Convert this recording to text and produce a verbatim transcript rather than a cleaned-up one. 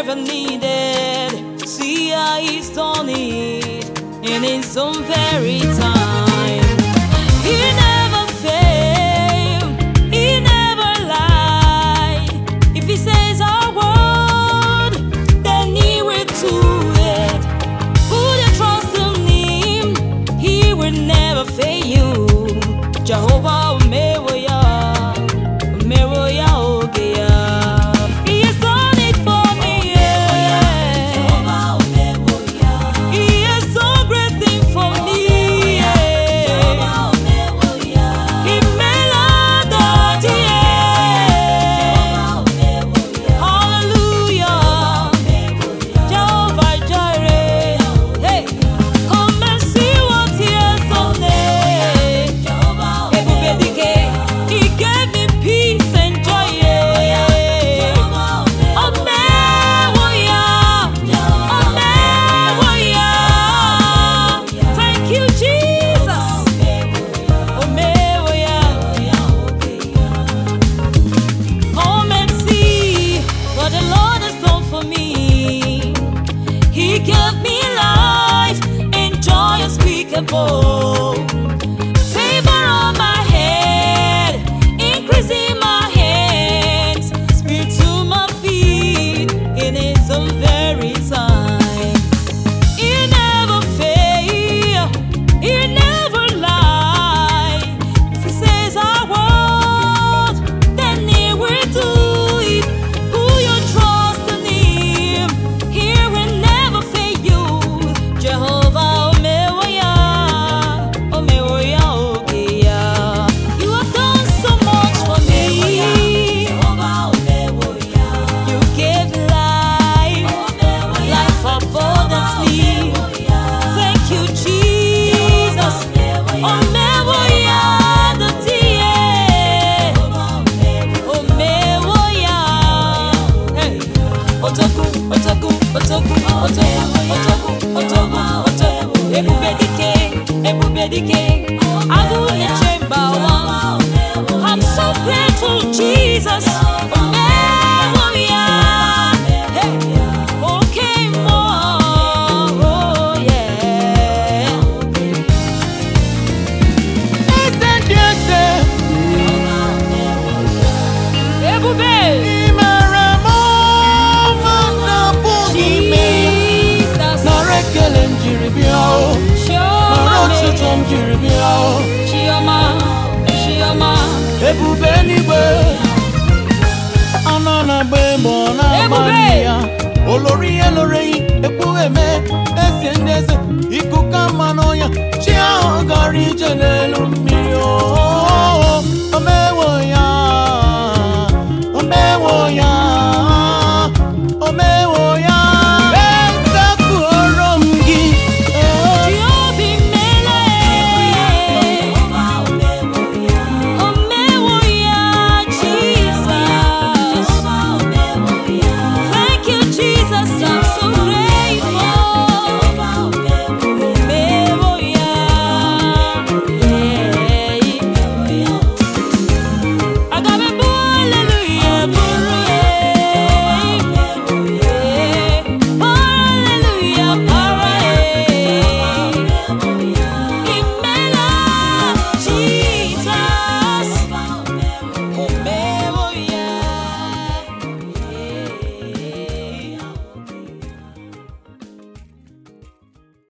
ever needed. See how He's done it in His own very time. He never failed, He never lied. If He says a word, then He will do it. Put your trust in Him, He will never fail you. Jehovah Omewoya, Omewoya Ogeya. He has done it for me, yeah. Jehovah Omewoya. He has done great things for me, yeah. Jehovah Omewoya. He made a God, yeah. Jehovah Omewoya. Hallelujah. Jehovah Jireh. Hey, come and see what He has done. He gave me peace and joy. Omewoya, Omewoya. Thank you, Jesus. Omewoya. Come and see what the Lord has done for me. He gave me life and joy unspeakable. Favor on my head, increase in my hands, spirit to my feet in His own very time. He never fail, He never lie. If He says a word, then He will do it. Put your trust in Him, He will never fail you. Jehovah Omewoya, Omewoya Ogeya. You have done so much for me. You gave life, life abundantly. Thank you, Jesus. Omewoya, the dear. Omewoya. Hey, Otoku, Otoku, Otoku, Otoku, Otoku, Otoku, Otoku. Ebubedike, Ebubedike. Agu